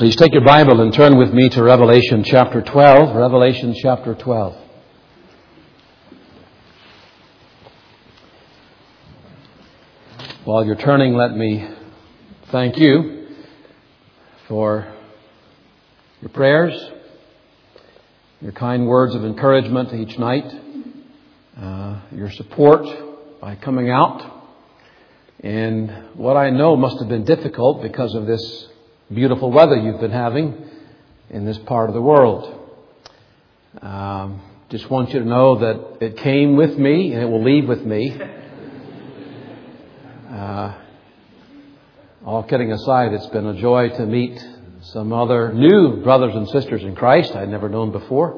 Please take your Bible and turn with me to Revelation chapter 12. Revelation chapter 12. While you're turning, let me thank you for your prayers, your kind words of encouragement each night, your support by coming out in what I know must have been difficult because of this beautiful weather you've been having in this part of the world. Just want you to know that it came with me and it will leave with me. All kidding aside, it's been a joy to meet some other new brothers and sisters in Christ I'd never known before.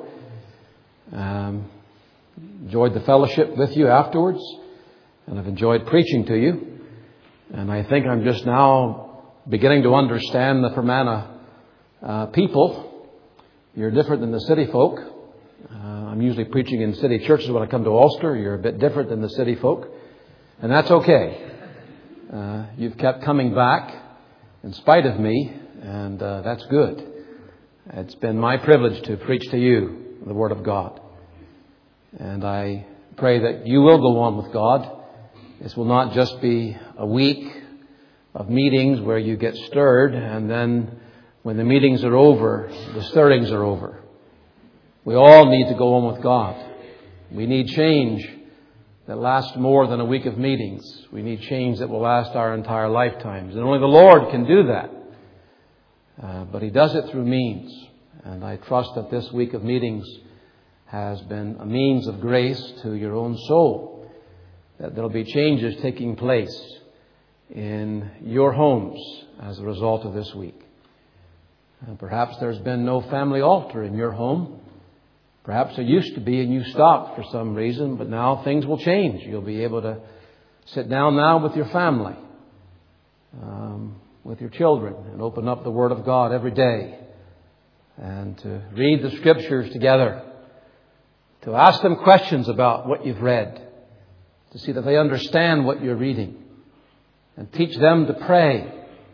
Enjoyed the fellowship with you afterwards, and I've enjoyed preaching to you. And I think I'm just now beginning to understand the Fermanagh people. You're different than the city folk. I'm usually preaching in city churches when I come to Ulster. You're a bit different than the city folk. And that's okay. You've kept coming back in spite of me, and that's good. It's been my privilege to preach to you the Word of God. And I pray that you will go on with God. This will not just be a week of meetings where you get stirred, and then when the meetings are over, the stirrings are over. We all need to go on with God. We need change that lasts more than a week of meetings. We need change that will last our entire lifetimes. And only the Lord can do that. But He does it through means. And I trust that this week of meetings has been a means of grace to your own soul. That there will be changes taking place in your homes as a result of this week. Perhaps there's been no family altar in your home. Perhaps there used to be and you stopped for some reason, but now things will change. You'll be able to sit down now with your family, with your children, and open up the Word of God every day and to read the Scriptures together, to ask them questions about what you've read, to see that they understand what you're reading, and teach them to pray,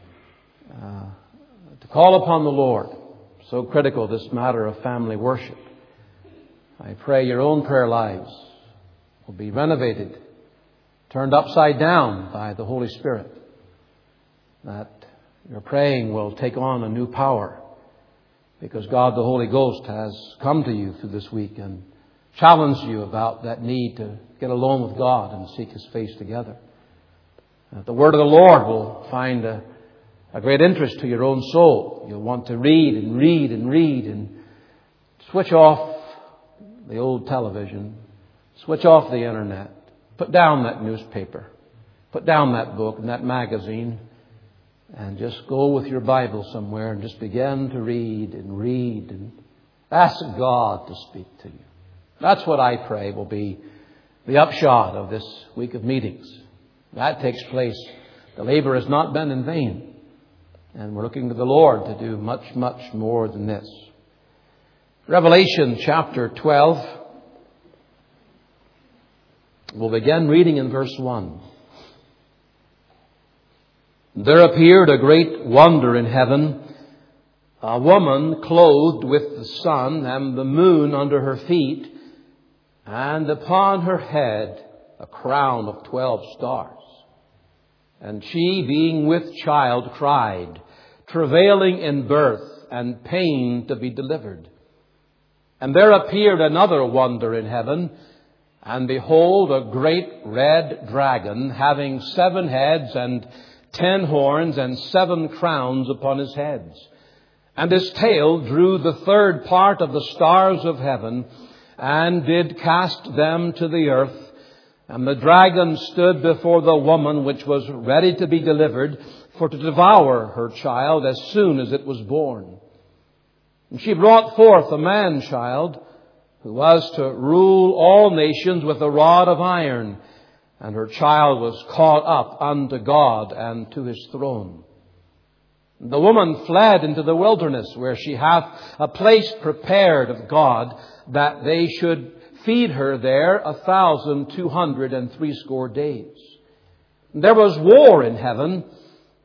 to call upon the Lord. So critical, this matter of family worship. I pray your own prayer lives will be renovated, turned upside down by the Holy Spirit. That your praying will take on a new power because God the Holy Ghost has come to you through this week and challenged you about that need to get alone with God and seek His face together. That the Word of the Lord will find a great interest to your own soul. You'll want to read and read and read and switch off the old television, switch off the internet, put down that newspaper, put down that book and that magazine, and just go with your Bible somewhere and just begin to read and ask God to speak to you. That's what I pray will be the upshot of this week of meetings. That takes place. The labor has not been in vain. And we're looking to the Lord to do much, much more than this. Revelation chapter 12. We'll begin reading in verse 1. There appeared a great wonder in heaven, a woman clothed with the sun and the moon under her feet, and upon her head a crown of 12 stars. And she, being with child, cried, travailing in birth and pain to be delivered. And there appeared another wonder in heaven, and behold, a great red dragon, having 7 heads and 10 horns and 7 crowns upon his heads. And his tail drew the third part of the stars of heaven, and did cast them to the earth. And the dragon stood before the woman which was ready to be delivered, for to devour her child as soon as it was born. And she brought forth a man-child, who was to rule all nations with a rod of iron. And her child was caught up unto God and to His throne. The woman fled into the wilderness, where she hath a place prepared of God, that they should feed her there 1,260 days. There was war in heaven.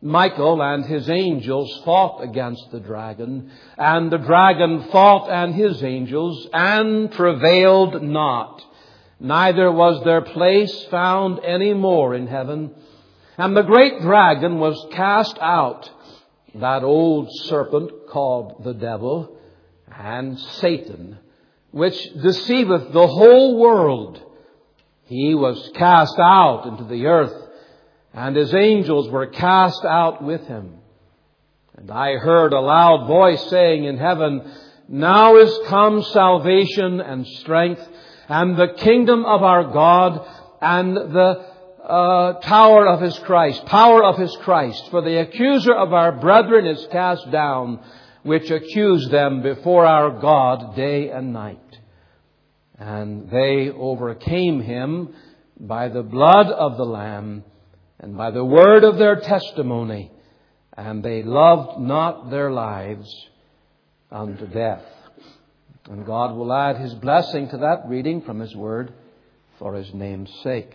Michael and his angels fought against the dragon, and the dragon fought and his angels, and prevailed not. Neither was their place found any more in heaven. And the great dragon was cast out, that old serpent called the devil and Satan, which deceiveth the whole world. He was cast out into the earth, and his angels were cast out with him. And I heard a loud voice saying in heaven, Now is come salvation and strength, and the kingdom of our God, and the power of His Christ. For the accuser of our brethren is cast down, which accused them before our God day and night. And they overcame him by the blood of the Lamb and by the word of their testimony, and they loved not their lives unto death. And God will add His blessing to that reading from His word for His name's sake.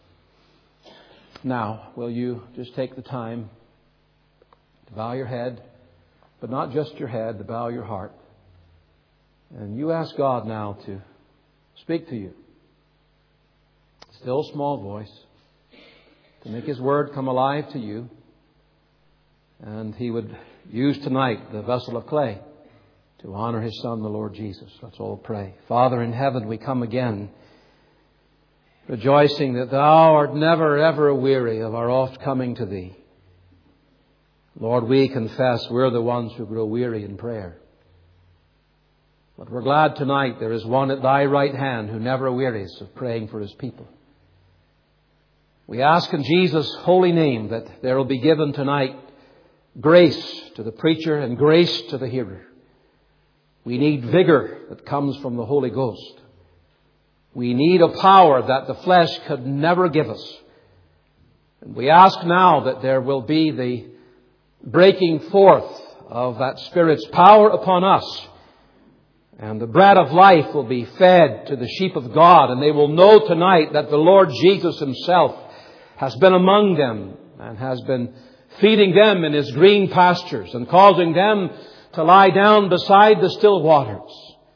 Now, will you just take the time to bow your head, but not just your head, to bow your heart. And you ask God now to speak to you. Still small voice. To make His word come alive to you. And He would use tonight the vessel of clay to honor His Son, the Lord Jesus. Let's all pray. Father in heaven, we come again, rejoicing that Thou art never ever weary of our oft coming to Thee. Lord, we confess we're the ones who grow weary in prayer. But we're glad tonight there is one at Thy right hand who never wearies of praying for His people. We ask in Jesus' holy name that there will be given tonight grace to the preacher and grace to the hearer. We need vigor that comes from the Holy Ghost. We need a power that the flesh could never give us. And we ask now that there will be the breaking forth of that Spirit's power upon us. And the bread of life will be fed to the sheep of God. And they will know tonight that the Lord Jesus Himself has been among them and has been feeding them in His green pastures and causing them to lie down beside the still waters.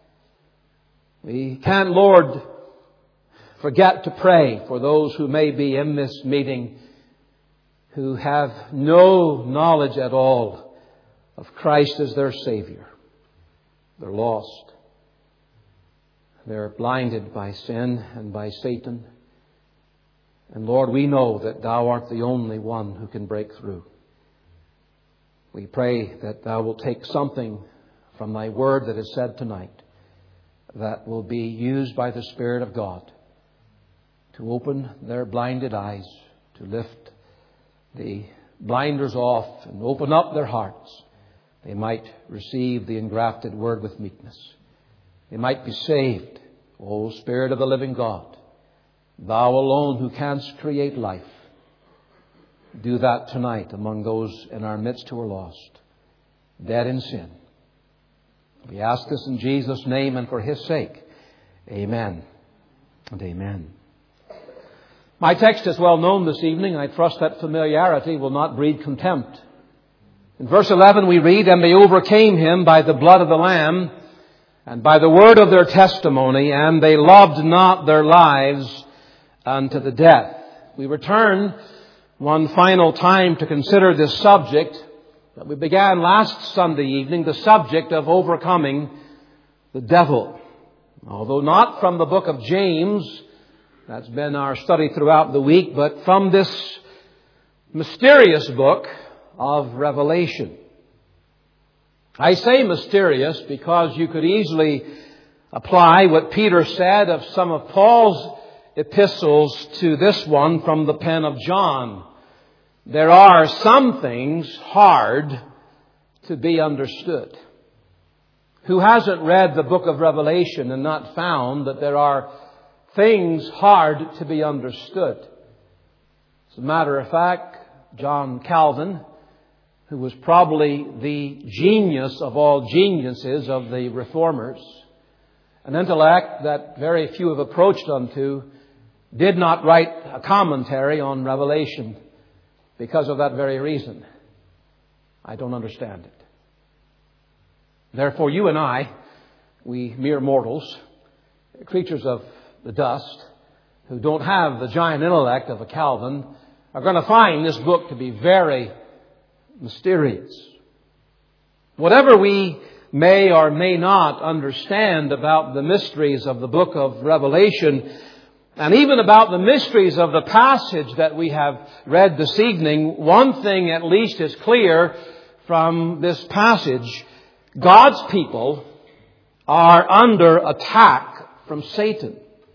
We can't, Lord, forget to pray for those who may be in this meeting who have no knowledge at all of Christ as their Savior. They're lost. They're blinded by sin and by Satan. And Lord, we know that Thou art the only one who can break through. We pray that Thou will take something from Thy word that is said tonight that will be used by the Spirit of God to open their blinded eyes, to lift the blinders off and open up their hearts. They might receive the engrafted word with meekness. They might be saved. O Spirit of the living God, Thou alone who canst create life, do that tonight among those in our midst who are lost, dead in sin. We ask this in Jesus' name and for His sake. Amen and amen. My text is well known this evening. I trust that familiarity will not breed contempt. In verse 11 we read, And they overcame him by the blood of the Lamb and by the word of their testimony, and they loved not their lives unto the death. We return one final time to consider this subject that we began last Sunday evening, the subject of overcoming the devil. Although not from the book of James, that's been our study throughout the week, but from this mysterious book of Revelation. I say mysterious because you could easily apply what Peter said of some of Paul's epistles to this one from the pen of John. There are some things hard to be understood. Who hasn't read the book of Revelation and not found that there are things hard to be understood? As a matter of fact, John Calvin, who was probably the genius of all geniuses of the Reformers, an intellect that very few have approached unto, did not write a commentary on Revelation because of that very reason. I don't understand it. Therefore, you and I, we mere mortals, creatures of the dust, who don't have the giant intellect of a Calvin, are going to find this book to be very mysterious. Whatever we may or may not understand about the mysteries of the book of Revelation, and even about the mysteries of the passage that we have read this evening, one thing at least is clear from this passage. God's people are under attack from Satan.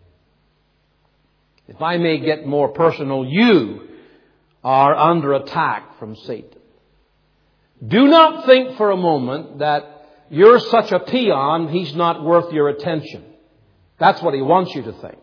If I may get more personal, you are under attack from Satan. Do not think for a moment that you're such a peon, he's not worth your attention. That's what he wants you to think.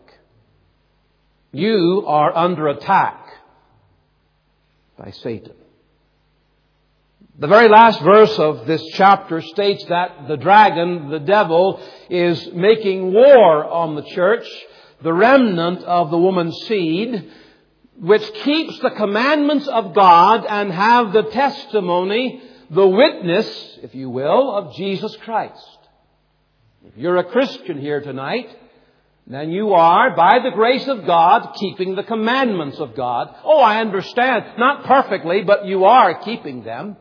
You are under attack by Satan. The very last verse of this chapter states that the dragon, the devil, is making war on the church, the remnant of the woman's seed, which keeps the commandments of God and have the testimony, the witness, if you will, of Jesus Christ. If you're a Christian here tonight, then you are, by the grace of God, keeping the commandments of God. Oh, I understand. Not perfectly, but you are keeping them.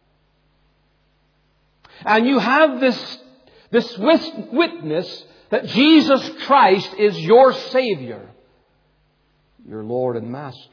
And you have this witness that Jesus Christ is your Savior, your Lord and Master.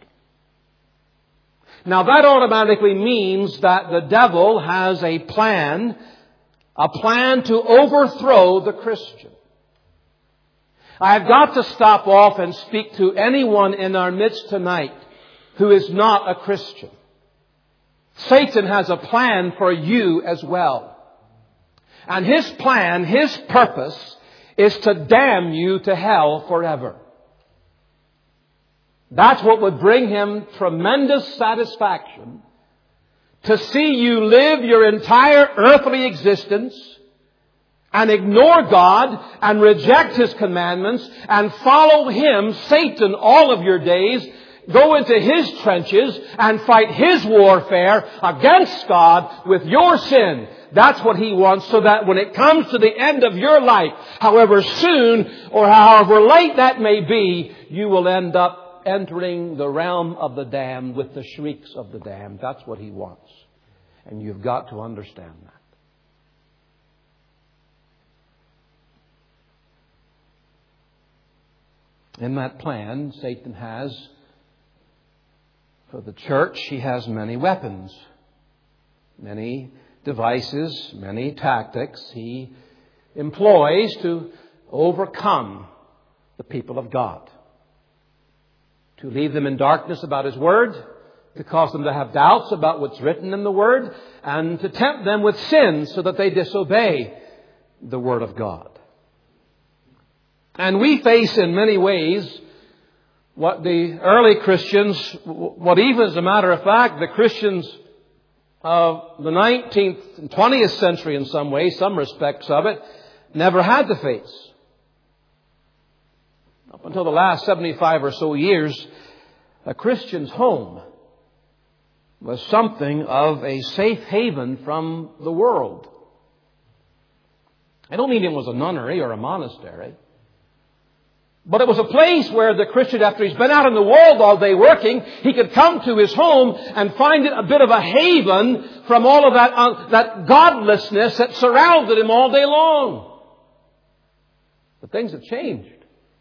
Now that automatically means that the devil has a plan to overthrow the Christian. I've got to stop off and speak to anyone in our midst tonight who is not a Christian. Satan has a plan for you as well. And his plan, his purpose, is to damn you to hell forever. That's what would bring him tremendous satisfaction, to see you live your entire earthly existence and ignore God and reject His commandments and follow him, Satan, all of your days, go into his trenches and fight his warfare against God with your sin. That's what he wants, so that when it comes to the end of your life, however soon or however late that may be, you will end up entering the realm of the damned with the shrieks of the damned. That's what he wants. And you've got to understand that. In that plan, Satan has, for the church, he has many weapons, many devices, many tactics he employs to overcome the people of God. To leave them in darkness about His Word, to cause them to have doubts about what's written in the Word, and to tempt them with sin so that they disobey the Word of God. And we face in many ways what the early Christians, what even as a matter of fact, the Christians of the 19th and 20th century in some ways, some respects of it, never had to face. Up until the last 75 or so years, a Christian's home was something of a safe haven from the world. I don't mean it was a nunnery or a monastery. But it was a place where the Christian, after he's been out in the world all day working, he could come to his home and find it a bit of a haven from all of that godlessness that surrounded him all day long. But things have changed.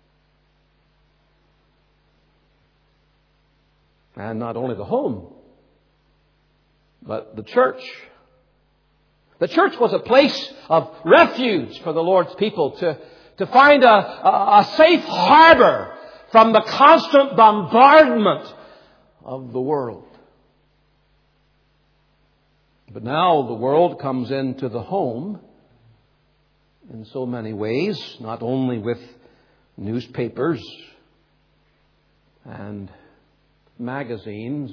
And not only the home, but the church. The church was a place of refuge for the Lord's people to find a safe harbor from the constant bombardment of the world. But now the world comes into the home in so many ways, not only with newspapers and magazines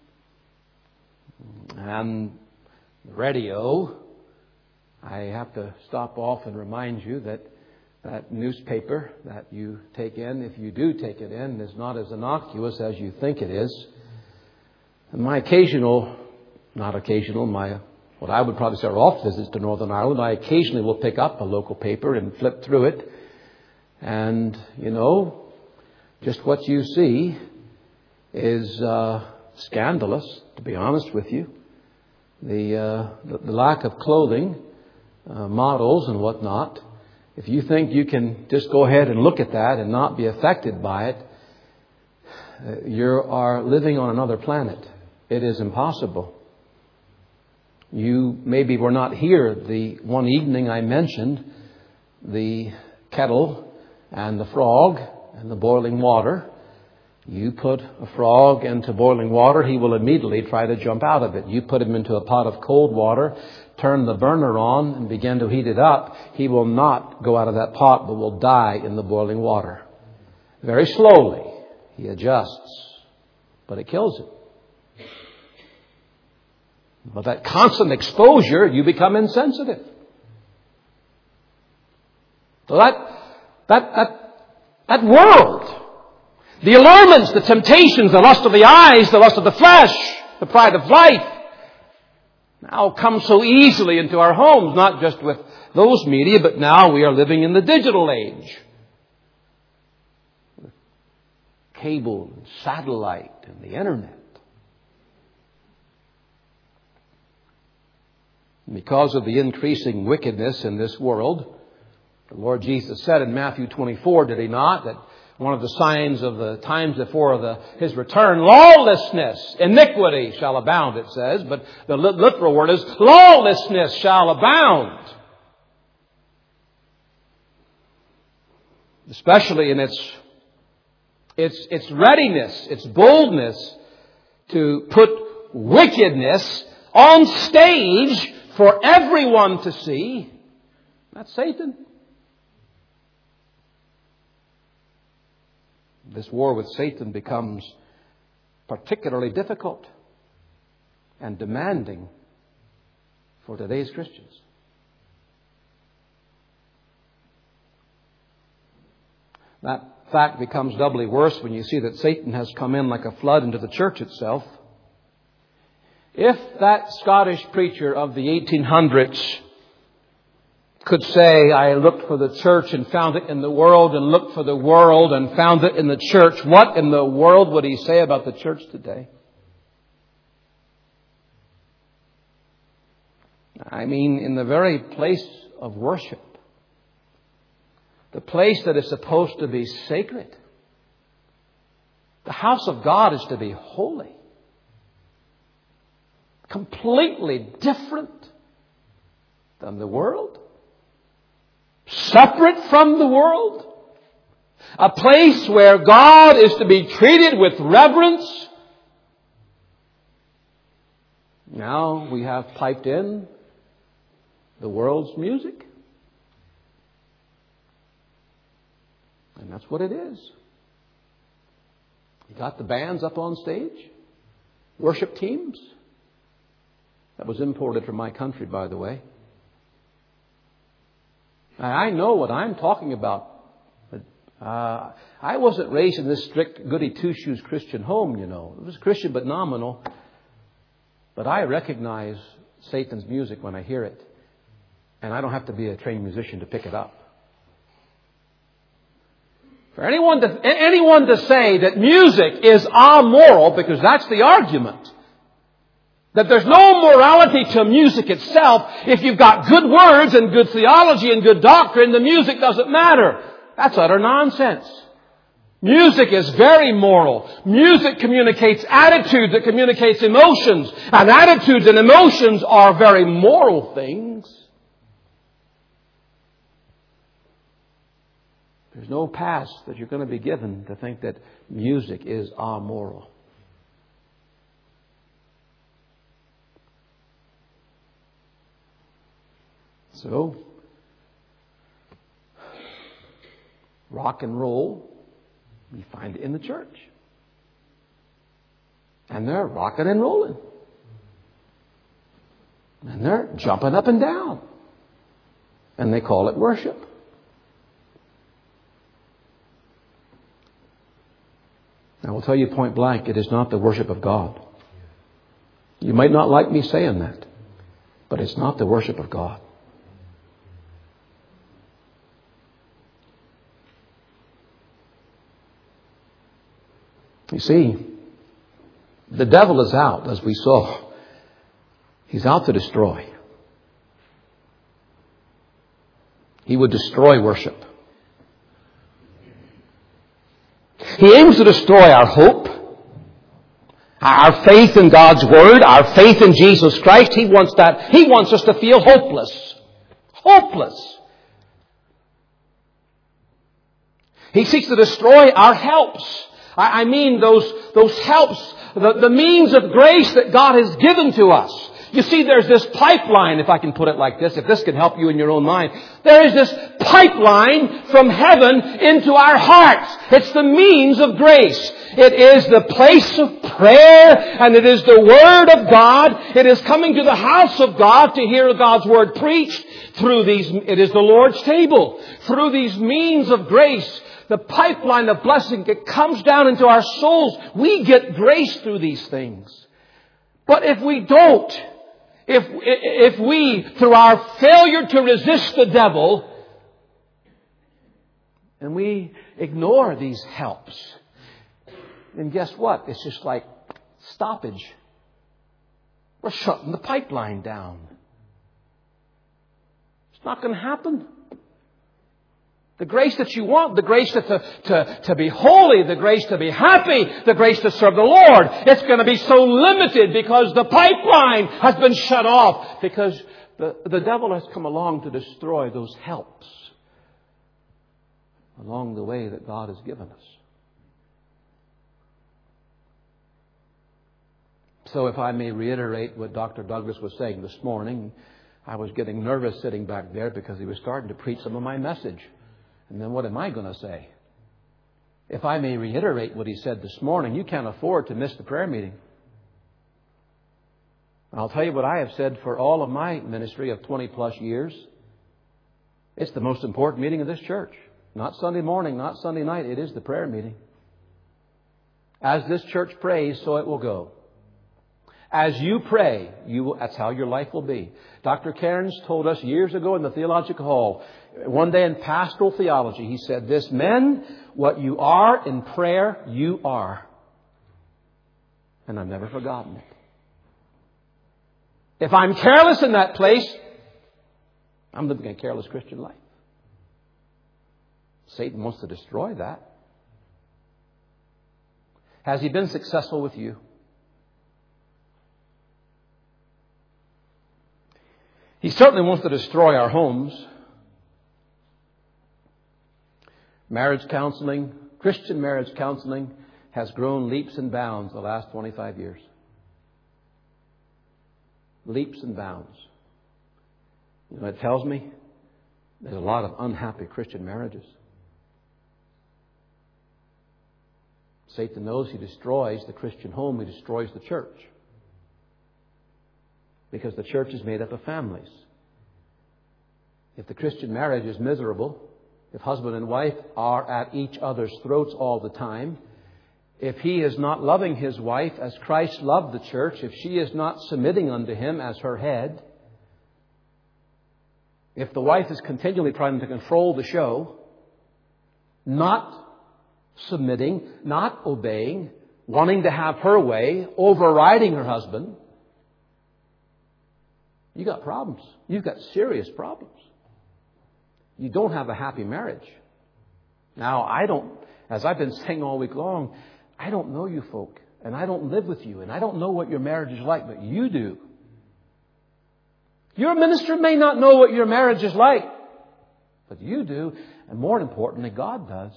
and radio. I have to stop off and remind you that newspaper that you take in, if you do take it in, is not as innocuous as you think it is. And my occasional not occasional, what I would probably say are off visits to Northern Ireland, I occasionally will pick up a local paper and flip through it. And, just what you see is scandalous, to be honest with you. The lack of clothing, models and whatnot. If you think you can just go ahead and look at that and not be affected by it, you are living on another planet. It is impossible. You maybe were not here the one evening I mentioned the kettle and the frog and the boiling water. You put a frog into boiling water, he will immediately try to jump out of it. You put him into a pot of cold water, turn the burner on and begin to heat it up, he will not go out of that pot but will die in the boiling water. Very slowly he adjusts, but it kills him. But that constant exposure, you become insensitive. So that world, the allurements, the temptations, the lust of the eyes, the lust of the flesh, the pride of life, now come so easily into our homes, not just with those media, but now we are living in the digital age. With cable and satellite and the internet. Because of the increasing wickedness in this world, the Lord Jesus said in Matthew 24, did He not, that one of the signs of the times before His return, lawlessness, iniquity shall abound, it says. But the literal word is lawlessness shall abound. Especially in its readiness, its boldness to put wickedness on stage for everyone to see. That's Satan. This war with Satan becomes particularly difficult and demanding for today's Christians. That fact becomes doubly worse when you see that Satan has come in like a flood into the church itself. If that Scottish preacher of the 1800s could say, I looked for the church and found it in the world, and looked for the world and found it in the church, what in the world would he say about the church today? I mean, in the very place of worship, the place that is supposed to be sacred, the house of God is to be holy. Completely different than the world. Separate from the world. A place where God is to be treated with reverence. Now we have piped in the world's music. And that's what it is. You got the bands up on stage. Worship teams. That was imported from my country, by the way. I know what I'm talking about. I wasn't raised in this strict goody two-shoes Christian home, It was Christian but nominal. But I recognize Satan's music when I hear it. And I don't have to be a trained musician to pick it up. For anyone to say that music is amoral, because that's the argument, that there's no morality to music itself. If you've got good words and good theology and good doctrine, the music doesn't matter. That's utter nonsense. Music is very moral. Music communicates attitudes. It communicates emotions. And attitudes and emotions are very moral things. There's no pass that you're going to be given to think that music is amoral. So, rock and roll, we find it in the church. And they're rocking and rolling. And they're jumping up and down. And they call it worship. I will tell you point blank, it is not the worship of God. You might not like me saying that, but it's not the worship of God. You see, the devil is out, as we saw. He's out to destroy. He would destroy worship. He aims to destroy our hope, our faith in God's Word, our faith in Jesus Christ. He wants that. He wants us to feel hopeless. Hopeless. He seeks to destroy our helps. I mean those helps, the means of grace that God has given to us. You see, there's this pipeline, if I can put it like this, if this can help you in your own mind. There is this pipeline from heaven into our hearts. It's the means of grace. It is the place of prayer, and it is the Word of God. It is coming to the house of God to hear God's Word preached through these. It is the Lord's table. Through these means of grace, the pipeline of blessing, it comes down into our souls. We get grace through these things. But if we don't, if we, through our failure to resist the devil, and we ignore these helps, then guess what? It's just like stoppage. We're shutting the pipeline down. It's not going to happen. The grace that you want, the grace to be holy, the grace to be happy, the grace to serve the Lord, it's going to be so limited because the pipeline has been shut off. Because the devil has come along to destroy those helps along the way that God has given us. So if I may reiterate what Dr. Douglas was saying this morning, I was getting nervous sitting back there because he was starting to preach some of my message. And then what am I going to say? If I may reiterate what he said this morning, you can't afford to miss the prayer meeting. I'll tell you what I have said for all of my ministry of 20 plus years. It's the most important meeting of this church. Not Sunday morning, not Sunday night. It is the prayer meeting. As this church prays, so it will go. As you pray, that's how your life will be. Dr. Cairns told us years ago in the Theological Hall, one day in pastoral theology, he said this: men, what you are in prayer, you are. And I've never forgotten it. If I'm careless in that place, I'm living a careless Christian life. Satan wants to destroy that. Has he been successful with you? He certainly wants to destroy our homes. Marriage counseling, Christian marriage counseling, has grown leaps and bounds the last 25 years. Leaps and bounds. You know, it tells me there's a lot of unhappy Christian marriages. Satan knows he destroys the Christian home, he destroys the church. Because the church is made up of families. If the Christian marriage is miserable, if husband and wife are at each other's throats all the time, if he is not loving his wife as Christ loved the church, if she is not submitting unto him as her head, if the wife is continually trying to control the show, not submitting, not obeying, wanting to have her way, overriding her husband, you got problems. You've got serious problems. You don't have a happy marriage. Now, as I've been saying all week long, I don't know you folk, and I don't live with you, and I don't know what your marriage is like, but you do. Your minister may not know what your marriage is like, but you do, and more importantly, God does.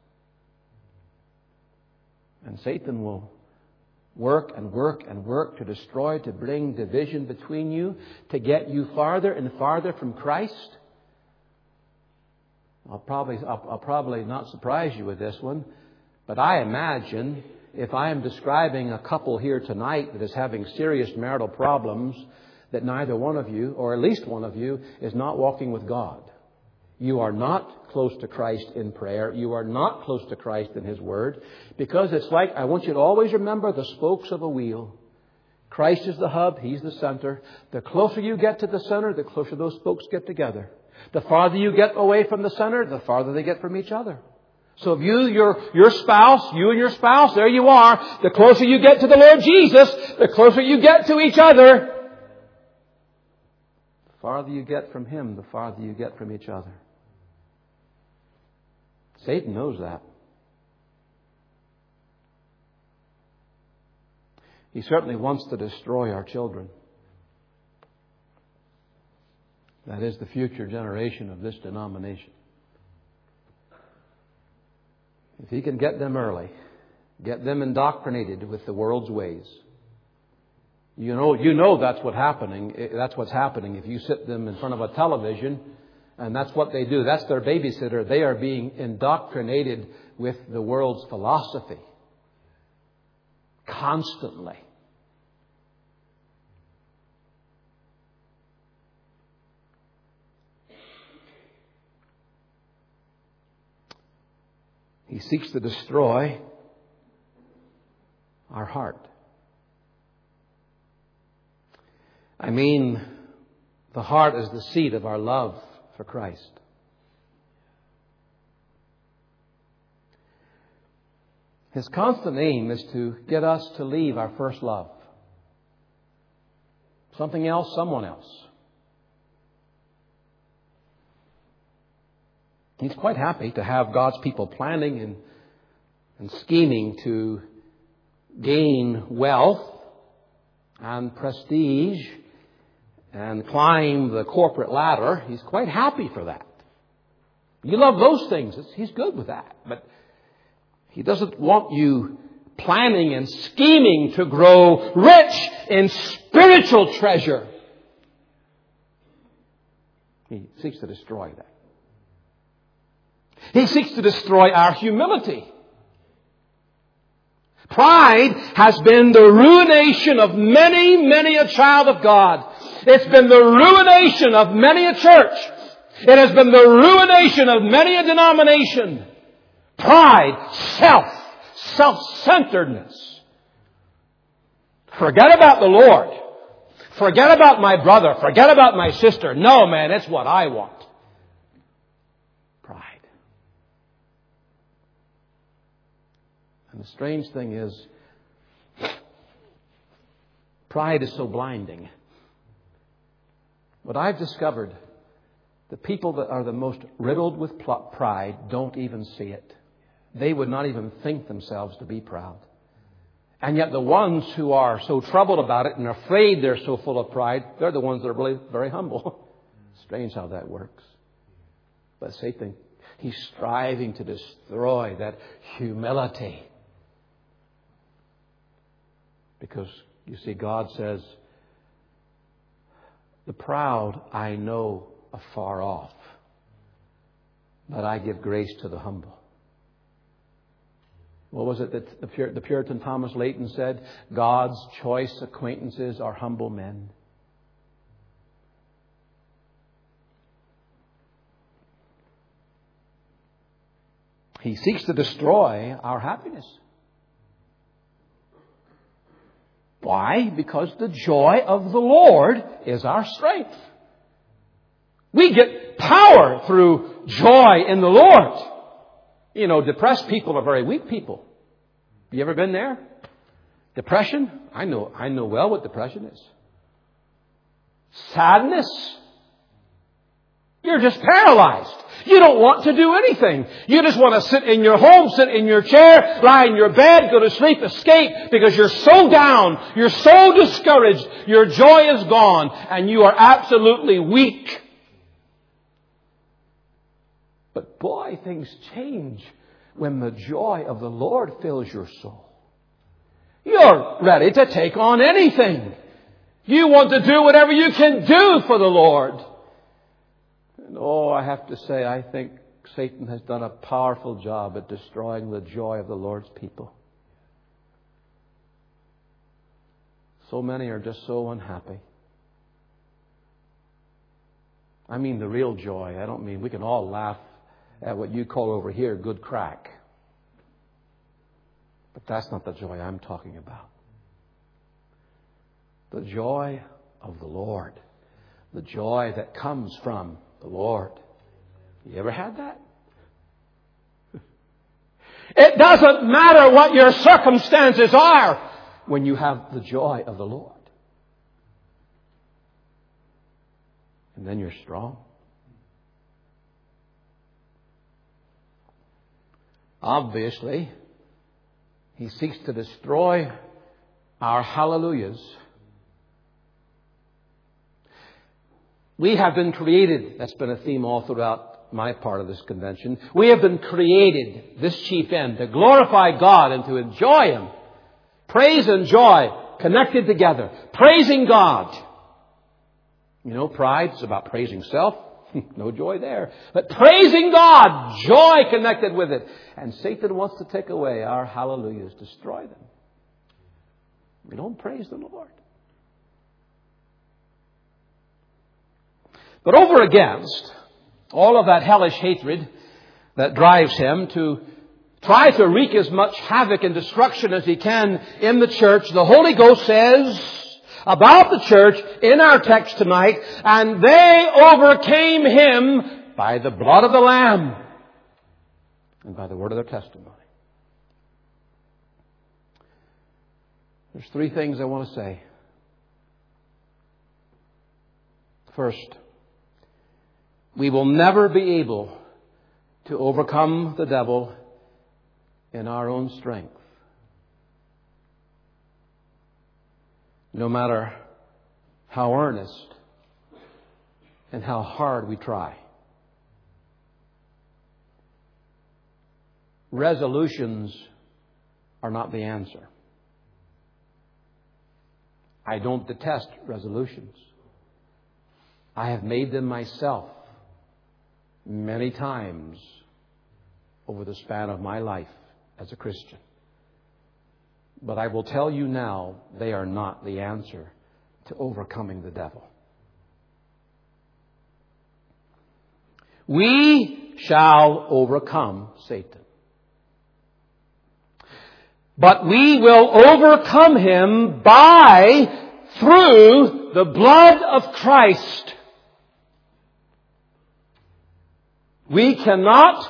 And Satan will work and work and work to destroy, to bring division between you, to get you farther and farther from Christ. I'll probably not surprise you with this one, but I imagine if I am describing a couple here tonight that is having serious marital problems, that neither one of you, or at least one of you, is not walking with God. You are not close to Christ in prayer. You are not close to Christ in His Word. Because it's like, I want you to always remember the spokes of a wheel. Christ is the hub. He's the center. The closer you get to the center, the closer those folks get together. The farther you get away from the center, the farther they get from each other. So if you and your spouse, there you are. The closer you get to the Lord Jesus, the closer you get to each other. The farther you get from Him, the farther you get from each other. Satan knows that. He certainly wants to destroy our children. That is the future generation of this denomination. If he can get them early, get them indoctrinated with the world's ways. You know that's what's happening. That's what's happening if you sit them in front of a television, and that's what they do. That's their babysitter. They are being indoctrinated with the world's philosophy constantly. He seeks to destroy our heart. I mean, the heart is the seat of our love for Christ. His constant aim is to get us to leave our first love. Something else, someone else. He's quite happy to have God's people planning and scheming to gain wealth and prestige and climb the corporate ladder. He's quite happy for that. You love those things. He's good with that. But He doesn't want you planning and scheming to grow rich in spiritual treasure. He seeks to destroy that. He seeks to destroy our humility. Pride has been the ruination of many a child of God. It's been the ruination of many a church. It has been the ruination of many a denomination. Pride, self-centeredness. Forget about the Lord. Forget about my brother. Forget about my sister. No, man, it's what I want. Pride. And the strange thing is, pride is so blinding. What I've discovered, the people that are the most riddled with pride don't even see it. They would not even think themselves to be proud. And yet the ones who are so troubled about it and afraid they're so full of pride, they're the ones that are really very humble. Strange how that works. But Satan, he's striving to destroy that humility. Because, you see, God says, the proud I know afar off, but I give grace to the humble. What was it that the Puritan Thomas Layton said? God's choice acquaintances are humble men. He seeks to destroy our happiness. Why? Because the joy of the Lord is our strength. We get power through joy in the Lord. You know, depressed people are very weak people. You ever been there? Depression? I know well what depression is. Sadness? You're just paralyzed. You don't want to do anything. You just want to sit in your home, sit in your chair, lie in your bed, go to sleep, escape, because you're so down, you're so discouraged, your joy is gone, and you are absolutely weak. But boy, things change when the joy of the Lord fills your soul. You're ready to take on anything. You want to do whatever you can do for the Lord. And I have to say, I think Satan has done a powerful job at destroying the joy of the Lord's people. So many are just so unhappy. I mean the real joy. I don't mean we can all laugh at what you call over here good crack. But that's not the joy I'm talking about. The joy of the Lord. The joy that comes from the Lord. You ever had that? It doesn't matter what your circumstances are when you have the joy of the Lord. And then you're strong. Obviously, he seeks to destroy our hallelujahs. We have been created. That's been a theme all throughout my part of this convention. We have been created, this chief end, to glorify God and to enjoy Him. Praise and joy connected together. Praising God. You know, pride's about praising self. No joy there. But praising God, joy connected with it. And Satan wants to take away our hallelujahs, destroy them. We don't praise the Lord. But over against all of that hellish hatred that drives him to try to wreak as much havoc and destruction as he can in the church, the Holy Ghost says about the church in our text tonight, and they overcame him by the blood of the Lamb and by the word of their testimony. There's three things I want to say. First, we will never be able to overcome the devil in our own strength. No matter how earnest and how hard we try. Resolutions are not the answer. I don't detest resolutions. I have made them myself many times over the span of my life as a Christian. But I will tell you now, they are not the answer to overcoming the devil. We shall overcome Satan. But we will overcome him through the blood of Christ. We cannot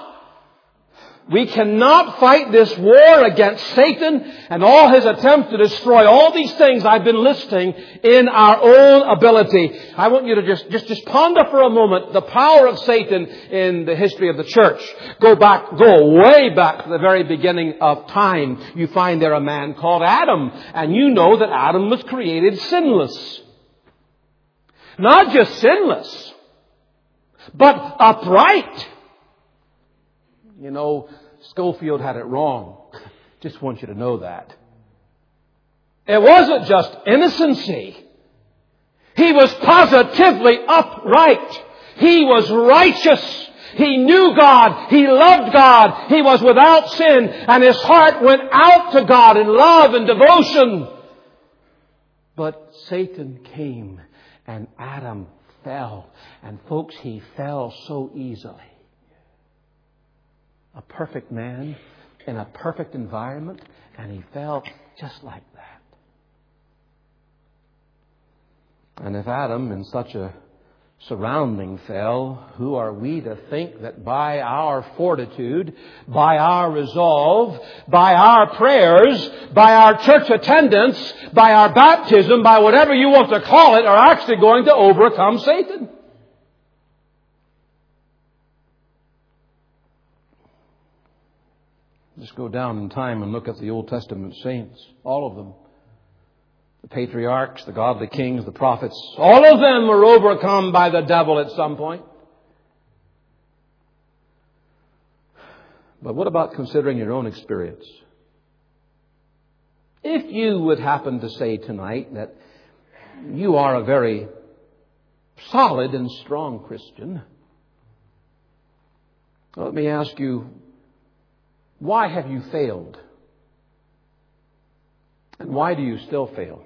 fight this war against Satan and all his attempts to destroy all these things I've been listing in our own ability. I want you to just ponder for a moment the power of Satan in the history of the church. Go way back to the very beginning of time. You find there a man called Adam, and you know that Adam was created sinless. Not just sinless, but upright. You know, Schofield had it wrong. Just want you to know that. It wasn't just innocency. He was positively upright. He was righteous. He knew God. He loved God. He was without sin. And his heart went out to God in love and devotion. But Satan came and Adam fell. And folks, he fell so easily. A perfect man in a perfect environment, and he fell just like that. And if Adam in such a surrounding fell, who are we to think that by our fortitude, by our resolve, by our prayers, by our church attendance, by our baptism, by whatever you want to call it, are actually going to overcome Satan? Just go down in time and look at the Old Testament saints. All of them. The patriarchs, the godly kings, the prophets. All of them were overcome by the devil at some point. But what about considering your own experience? If you would happen to say tonight that you are a very solid and strong Christian, let me ask you, why have you failed? And why do you still fail?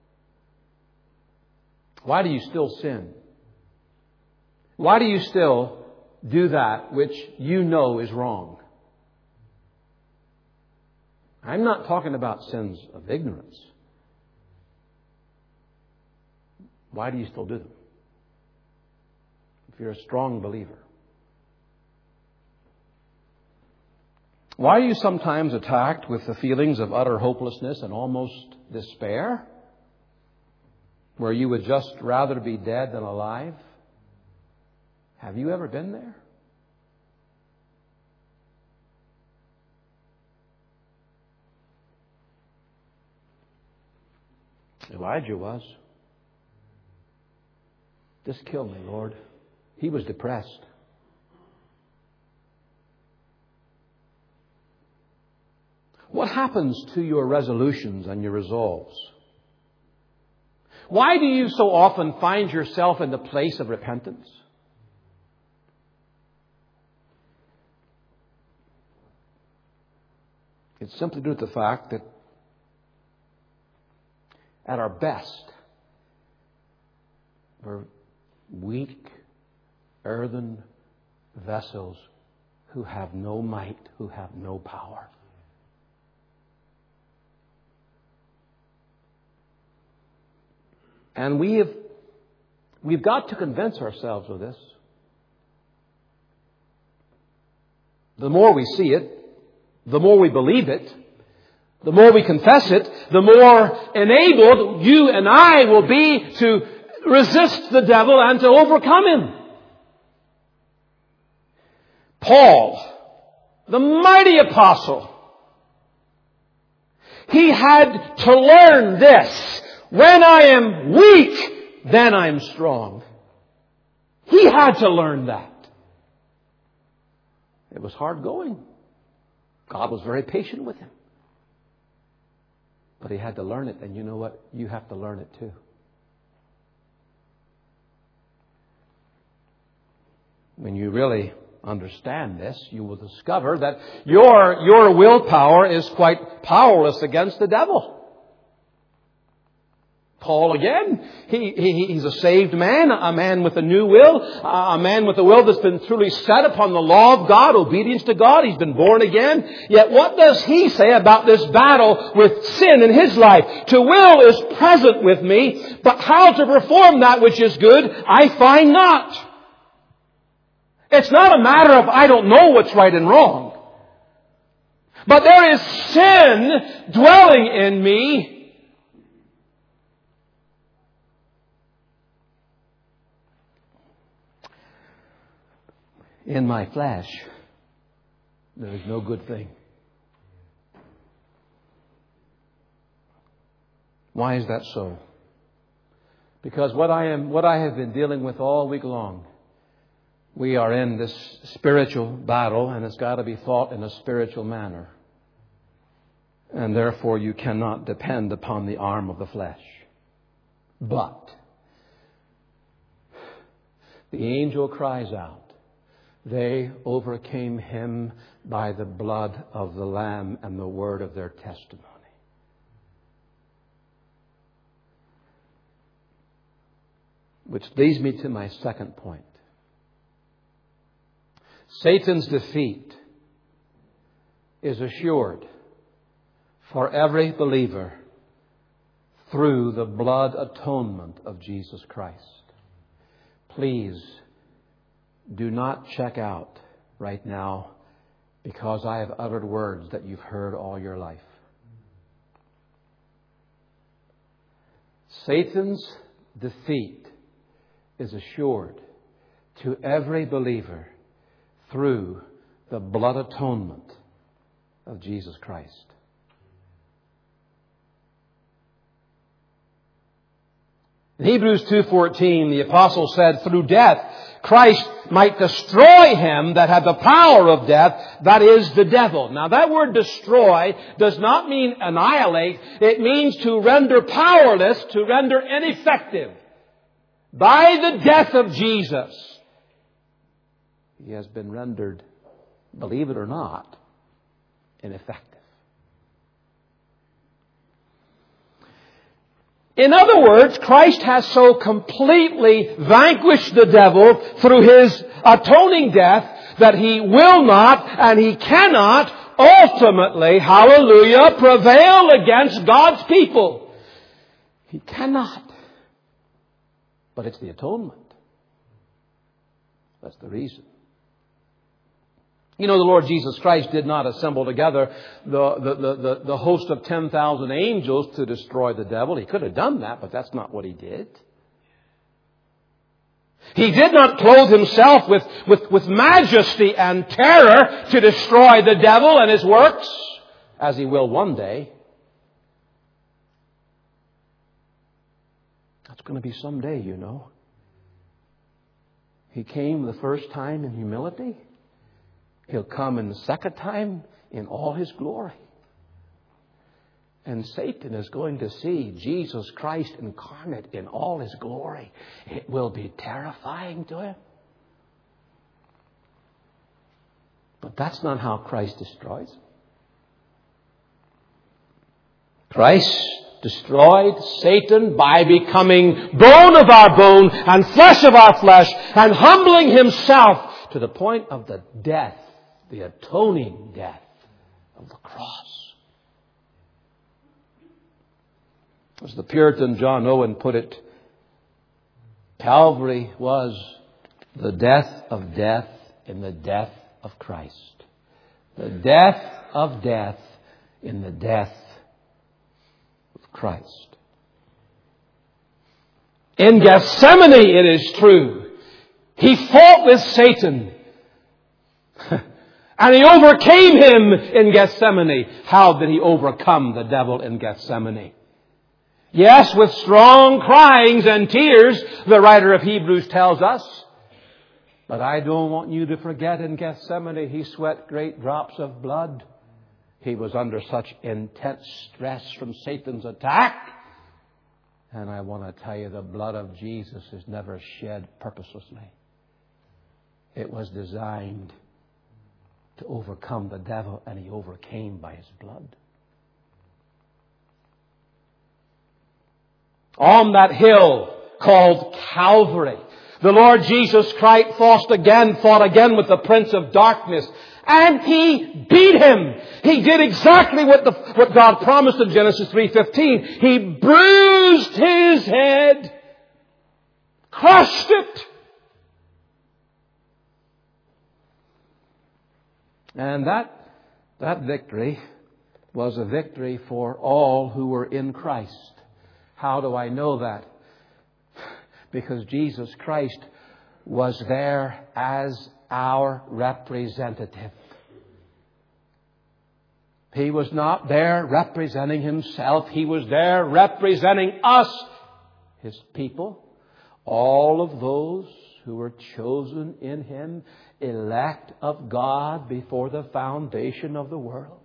Why do you still sin? Why do you still do that which you know is wrong? I'm not talking about sins of ignorance. Why do you still do them? If you're a strong believer. Why are you sometimes attacked with the feelings of utter hopelessness and almost despair? Where you would just rather be dead than alive? Have you ever been there? Elijah was. Just kill me, Lord. He was depressed. What happens to your resolutions and your resolves? Why do you so often find yourself in the place of repentance? It's simply due to the fact that at our best, we're weak, earthen vessels who have no might, who have no power. And we've got to convince ourselves of this. The more we see it, the more we believe it, the more we confess it, the more enabled you and I will be to resist the devil and to overcome him. Paul, the mighty apostle, he had to learn this. When I am weak, then I'm strong. He had to learn that. It was hard going. God was very patient with him. But he had to learn it. And you know what? You have to learn it too. When you really understand this, you will discover that your willpower is quite powerless against the devil. Paul, again, he's a saved man, a man with a new will, a man with a will that's been truly set upon the law of God, obedience to God. He's been born again. Yet what does he say about this battle with sin in his life? To will is present with me, but how to perform that which is good, I find not. It's not a matter of I don't know what's right and wrong. But there is sin dwelling in me. In my flesh, there is no good thing. Why is that so? Because what I have been dealing with all week long, we are in this spiritual battle, and it's got to be fought in a spiritual manner. And therefore you cannot depend upon the arm of the flesh. But the angel cries out, they overcame him by the blood of the Lamb and the word of their testimony. Which leads me to my second point. Satan's defeat is assured for every believer through the blood atonement of Jesus Christ. Please do not check out right now because I have uttered words that you've heard all your life. Satan's defeat is assured to every believer through the blood atonement of Jesus Christ. In Hebrews 2:14, the apostle said, through death, Christ might destroy him that had the power of death, that is the devil. Now that word destroy does not mean annihilate. It means to render powerless, to render ineffective. By the death of Jesus, he has been rendered, believe it or not, ineffective. In other words, Christ has so completely vanquished the devil through his atoning death that he will not and he cannot ultimately, hallelujah, prevail against God's people. He cannot. But it's the atonement. That's the reason. You know, the Lord Jesus Christ did not assemble together the host of 10,000 angels to destroy the devil. He could have done that, but that's not what He did. He did not clothe Himself with majesty and terror to destroy the devil and his works, as He will one day. That's going to be someday, you know. He came the first time in humility. He'll come in the second time in all His glory. And Satan is going to see Jesus Christ incarnate in all His glory. It will be terrifying to him. But that's not how Christ destroys. Christ destroyed Satan by becoming bone of our bone and flesh of our flesh and humbling Himself to the point of the death, the atoning death of the cross. As the Puritan John Owen put it, Calvary was the death of death in the death of Christ. The death of death in the death of Christ. In Gethsemane, it is true, He fought with Satan. And He overcame him in Gethsemane. How did He overcome the devil in Gethsemane? Yes, with strong cryings and tears, the writer of Hebrews tells us. But I don't want you to forget, in Gethsemane, He sweat great drops of blood. He was under such intense stress from Satan's attack. And I want to tell you, the blood of Jesus is never shed purposelessly. It was designed to overcome the devil, and He overcame by His blood. On that hill called Calvary, the Lord Jesus Christ fought again with the prince of darkness, and He beat him. He did exactly what God promised in Genesis 3:15. He bruised his head, crushed it. And that victory was a victory for all who were in Christ. How do I know that? Because Jesus Christ was there as our representative. He was not there representing Himself. He was there representing us, His people. All of those who were chosen in Him, elect of God before the foundation of the world.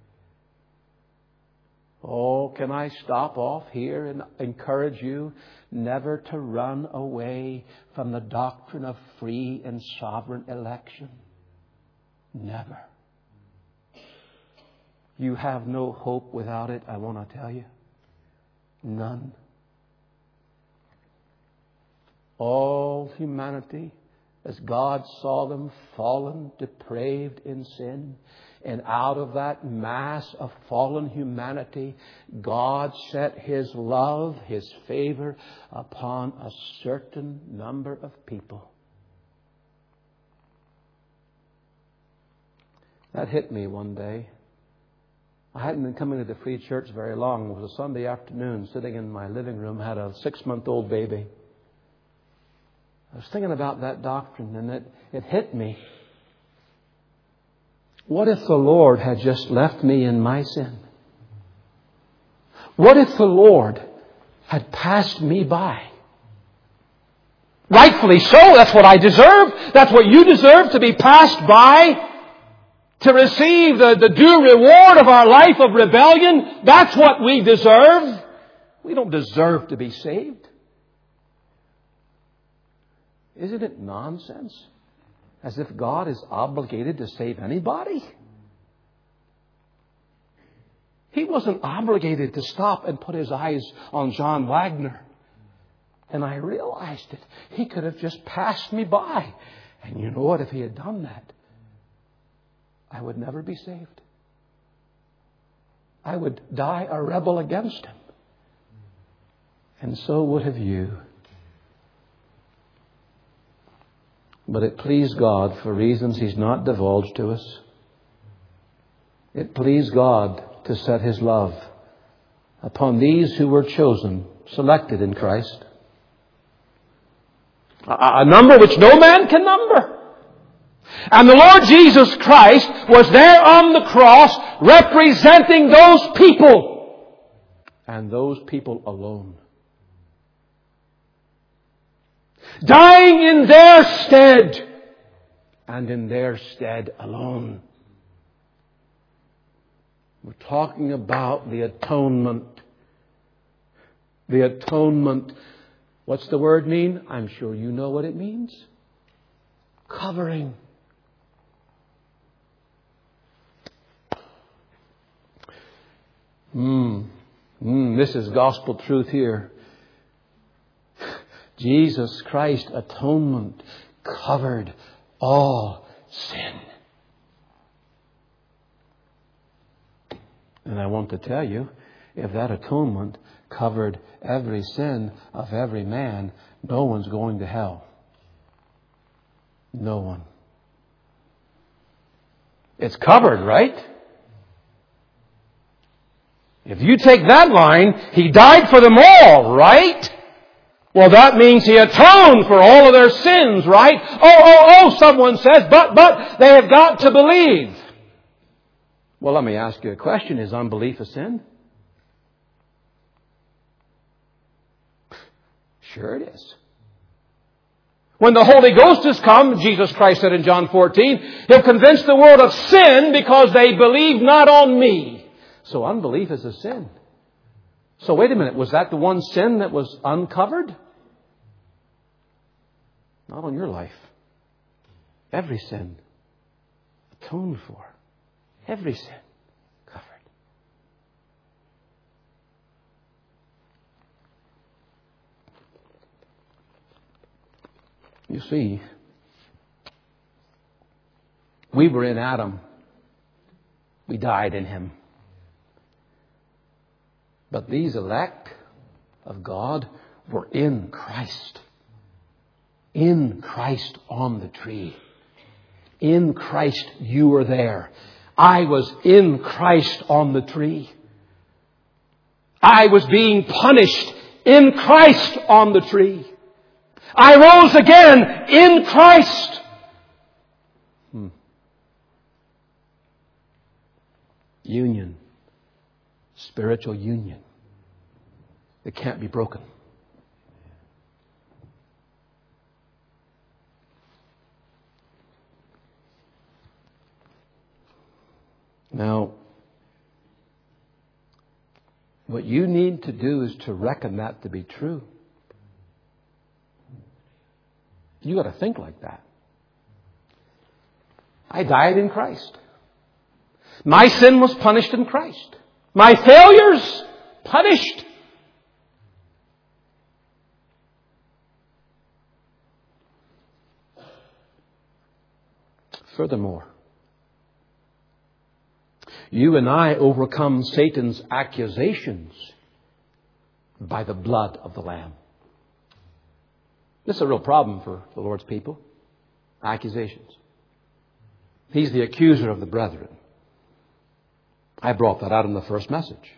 Oh, can I stop off here and encourage you never to run away from the doctrine of free and sovereign election? Never. You have no hope without it, I want to tell you. None. All humanity, as God saw them fallen, depraved in sin, and out of that mass of fallen humanity, God set His love, His favor upon a certain number of people. That hit me one day. I hadn't been coming to the Free Church very long. It was a Sunday afternoon, sitting in my living room, had a 6-month-old baby. I was thinking about that doctrine, and it hit me. What if the Lord had just left me in my sin? What if the Lord had passed me by? Rightfully so. That's what I deserve. That's what you deserve, to be passed by, to receive the due reward of our life of rebellion. That's what we deserve. We don't deserve to be saved. Isn't it nonsense? As if God is obligated to save anybody. He wasn't obligated to stop and put His eyes on John Wagner. And I realized it. He could have just passed me by. And you know what? If He had done that, I would never be saved. I would die a rebel against Him. And so would have you. But it pleased God for reasons He's not divulged to us. It pleased God to set His love upon these who were chosen, selected in Christ. A number which no man can number. And the Lord Jesus Christ was there on the cross representing those people. And those people alone. Dying in their stead. And in their stead alone. We're talking about the atonement. The atonement. What's the word mean? I'm sure you know what it means. Covering. This is gospel truth here. Jesus Christ, atonement, covered all sin. And I want to tell you, if that atonement covered every sin of every man, no one's going to hell. No one. It's covered, right? If you take that line, He died for them all, right? Well, that means He atoned for all of their sins, right? Oh, someone says, but they have got to believe. Well, let me ask you a question. Is unbelief a sin? Sure it is. When the Holy Ghost has come, Jesus Christ said in John 14, He'll convince the world of sin because they believe not on Me. So unbelief is a sin. So wait a minute. Was that the one sin that was uncovered? Not on your life. Every sin atoned for. Every sin covered. You see, we were in Adam. We died in him. But these elect of God were in Christ. In Christ on the tree. In Christ you were there. I was in Christ on the tree. I was being punished in Christ on the tree. I rose again in Christ. Union. Spiritual union. It can't be broken. Now, what you need to do is to reckon that to be true. You got to think like that. I died in Christ. My sin was punished in Christ. My failures punished. Furthermore, you and I overcome Satan's accusations by the blood of the Lamb. This is a real problem for the Lord's people. Accusations. He's the accuser of the brethren. I brought that out in the first message.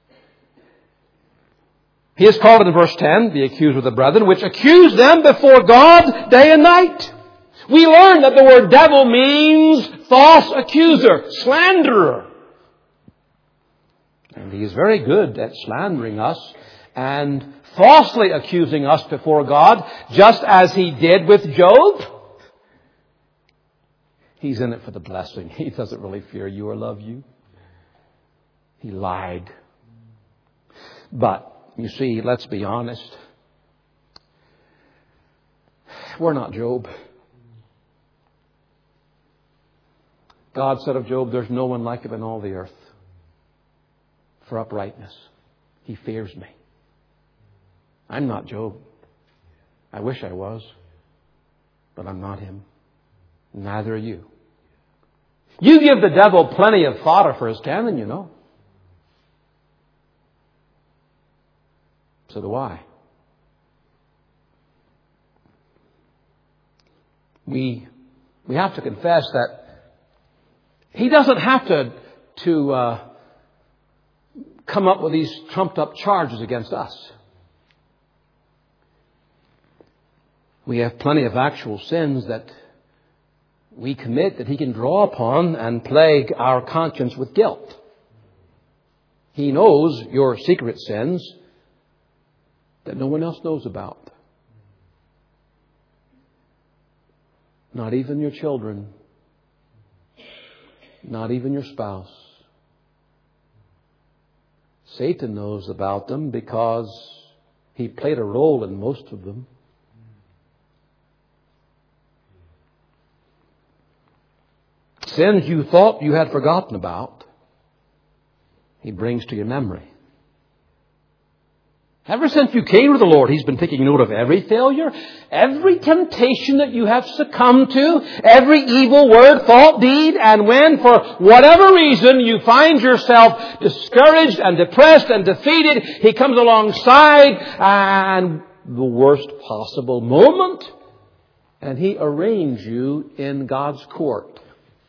He is called in verse 10, the accuser of the brethren, which accuse them before God day and night. We learn that the word devil means false accuser, slanderer. And he is very good at slandering us and falsely accusing us before God, just as he did with Job. He's in it for the blessing. He doesn't really fear you or love you. He lied. But, you see, let's be honest. We're not Job. God said of Job, there's no one like him in all the earth for uprightness. He fears me. I'm not Job. I wish I was. But I'm not him. Neither are you. You give the devil plenty of fodder for his cannon, you know. So do I. we have to confess that He doesn't have to come up with these trumped up charges against us. We have plenty of actual sins that we commit that He can draw upon and plague our conscience with guilt. He knows your secret sins that no one else knows about. Not even your children. Not even your spouse. Satan knows about them because he played a role in most of them. Sins you thought you had forgotten about, He brings to your memory. Ever since you came to the Lord, He's been taking note of every failure, every temptation that you have succumbed to, every evil word, thought, deed, and when, for whatever reason, you find yourself discouraged and depressed and defeated, He comes alongside and the worst possible moment, and He arraigns you in God's court.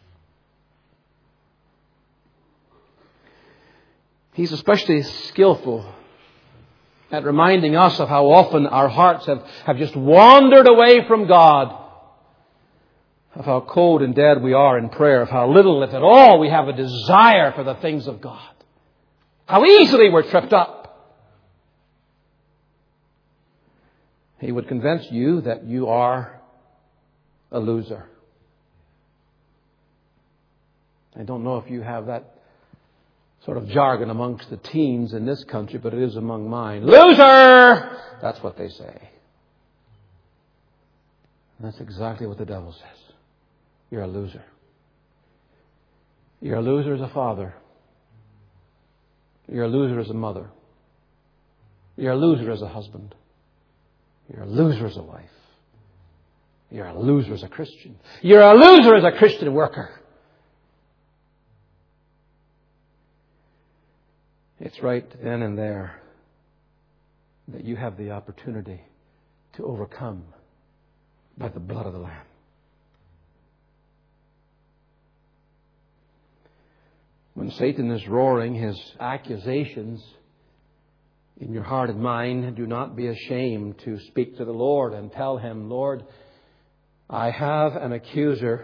He's especially skillful at reminding us of how often our hearts have just wandered away from God, of how cold and dead we are in prayer, of how little, if at all, we have a desire for the things of God, how easily we're tripped up. He would convince you that you are a loser. I don't know if you have that sort of jargon amongst the teens in this country, but it is among mine. Loser! That's what they say. And that's exactly what the devil says. You're a loser. You're a loser as a father. You're a loser as a mother. You're a loser as a husband. You're a loser as a wife. You're a loser as a Christian. You're a loser as a Christian worker. It's right then and there that you have the opportunity to overcome by the blood of the Lamb. When Satan is roaring his accusations in your heart and mind, do not be ashamed to speak to the Lord and tell Him, Lord, I have an accuser.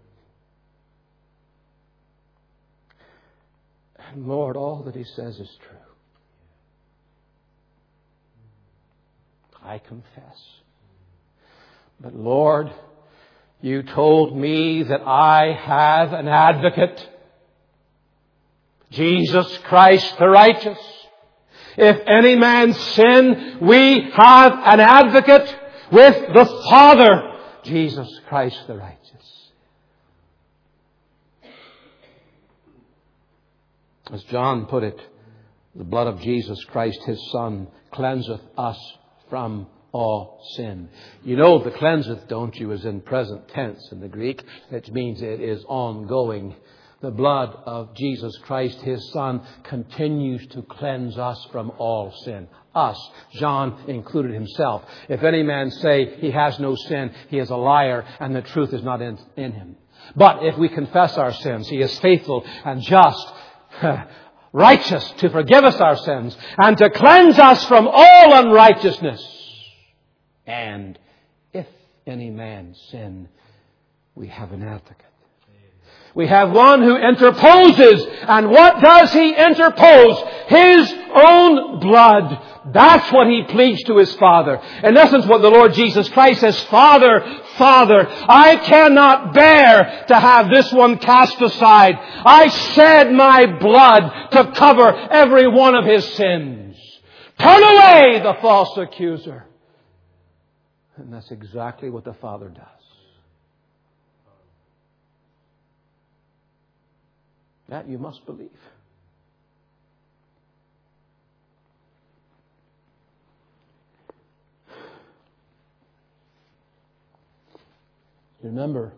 And Lord, all that he says is true. I confess. But Lord, you told me that I have an advocate, Jesus Christ the righteous. If any man sin, we have an advocate with the Father, Jesus Christ the righteous. As John put it, the blood of Jesus Christ, His Son, cleanseth us from all sin. You know the cleanseth, don't you, is in present tense in the Greek, which means it is ongoing. The blood of Jesus Christ, His Son, continues to cleanse us from all sin. Us, John included himself. If any man say he has no sin, he is a liar and the truth is not in him. But if we confess our sins, He is faithful and just, righteous to forgive us our sins and to cleanse us from all unrighteousness. And if any man sin, we have an advocate. We have one who interposes. And what does He interpose? His own blood. That's what He pleads to His Father. In essence, what the Lord Jesus Christ says, Father, Father, I cannot bear to have this one cast aside. I shed my blood to cover every one of his sins. Turn away the false accuser. And that's exactly what the Father does. That you must believe. Remember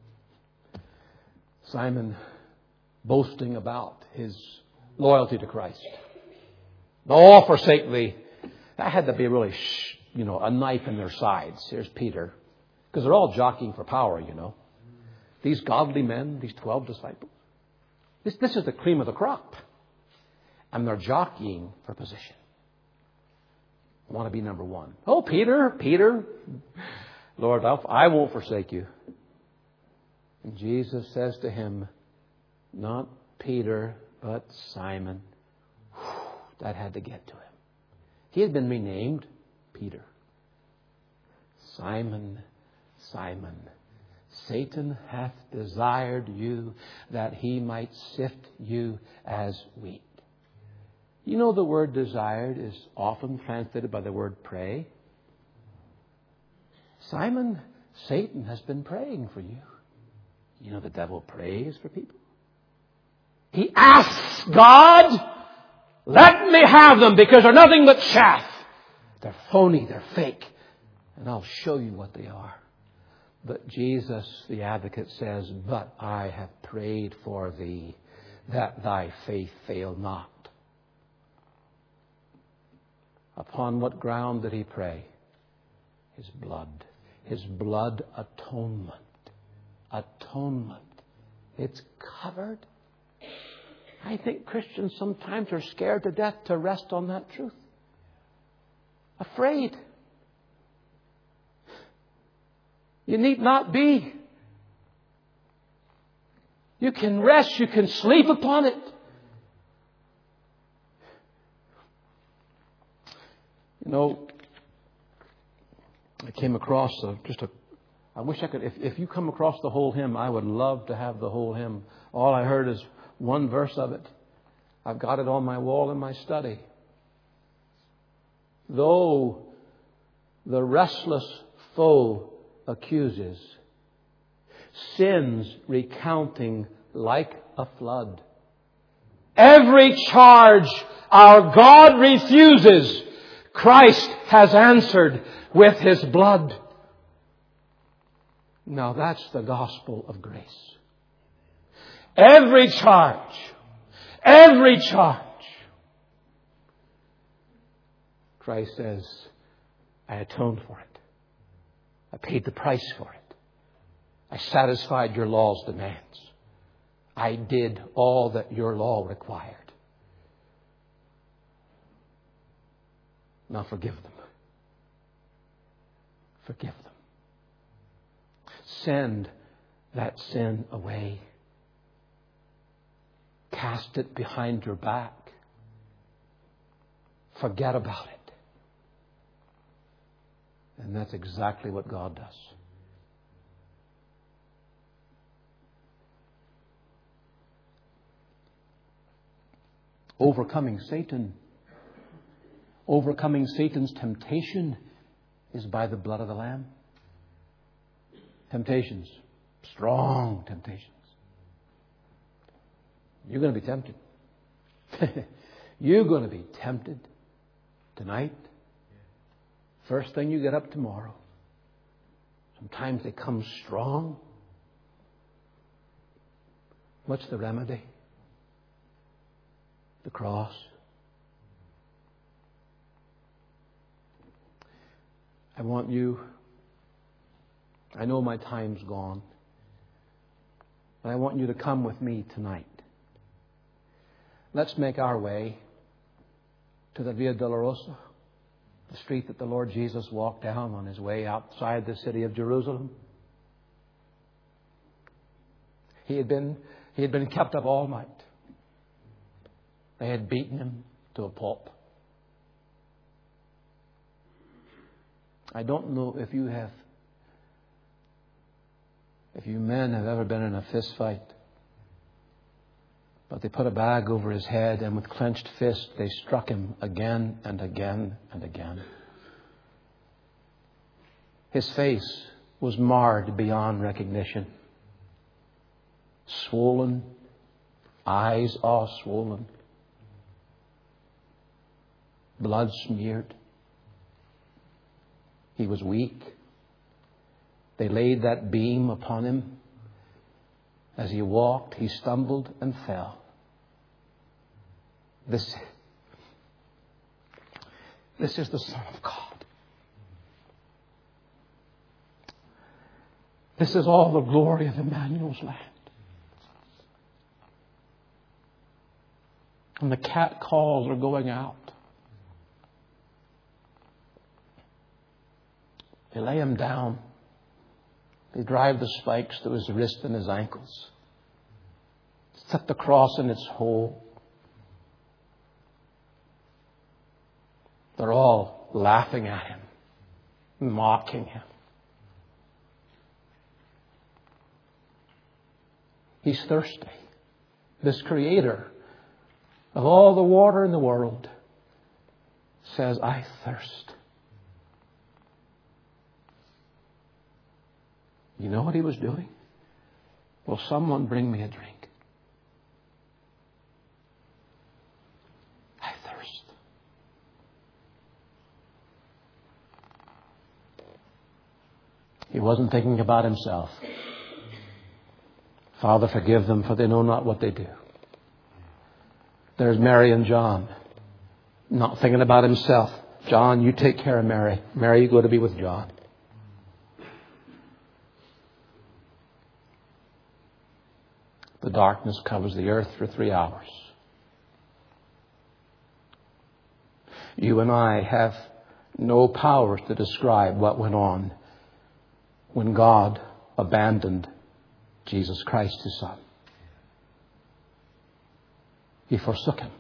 Simon boasting about his loyalty to Christ. Oh, forsake thee. That had to be really, a knife in their sides. Here's Peter. Because they're all jockeying for power, you know. These godly men, these 12 disciples. This is the cream of the crop. And they're jockeying for position. I want to be number one. Oh, Peter. Lord, I won't forsake you. And Jesus says to him, not Peter, but Simon. That had to get to him. He had been renamed Peter. Simon, Simon, Satan hath desired you that he might sift you as wheat. You know the word desired is often translated by the word pray. Simon, Satan has been praying for you. You know the devil prays for people. He asks God, let me have them because they're nothing but chaff. They're phony, they're fake. And I'll show you what they are. But Jesus, the advocate, says, but I have prayed for thee that thy faith fail not. Upon what ground did he pray? His blood. His blood atonement. Atonement. It's covered. I think Christians sometimes are scared to death to rest on that truth. Afraid. You need not be. You can rest. You can sleep upon it. You know, I came across I wish I could, if you come across the whole hymn, I would love to have the whole hymn. All I heard is one verse of it. I've got it on my wall in my study. Though the restless foe accuses, sins recounting like a flood, every charge our God refuses, Christ has answered with His blood. Now that's the gospel of grace. Every charge, Christ says, I atoned for it. I paid the price for it. I satisfied your law's demands. I did all that your law required. Now forgive them. Forgive them. Send that sin away. Cast it behind your back. Forget about it. And that's exactly what God does. Overcoming Satan. Overcoming Satan's temptation is by the blood of the Lamb. Temptations. Strong temptations. You're going to be tempted. You're going to be tempted tonight. First thing you get up tomorrow. Sometimes they come strong. What's the remedy? The cross. I want you, I know my time's gone, but I want you to come with me tonight. Let's make our way to the Via Dolorosa, the street that the Lord Jesus walked down on His way outside the city of Jerusalem. He had been kept up all night. They had beaten Him to a pulp. I don't know if you men have ever been in a fist fight. But they put a bag over his head and with clenched fist they struck him again and again and again. His face was marred beyond recognition. Swollen, eyes all swollen, blood smeared. He was weak. They laid that beam upon him. As he walked, he stumbled and fell. This is the Son of God. This is all the glory of Emmanuel's land. And the cat calls are going out. They lay him down. They drive the spikes through his wrist and his ankles. Set the cross in its hole. They're all laughing at him, mocking him. He's thirsty. This Creator of all the water in the world says, I thirst. You know what he was doing? Will someone bring me a drink? I thirst. He wasn't thinking about himself. Father, forgive them, for they know not what they do. There's Mary and John, not thinking about himself. John, you take care of Mary. Mary, you go to be with John. The darkness covers the earth for 3 hours. You and I have no powers to describe what went on when God abandoned Jesus Christ, His Son. He forsook Him.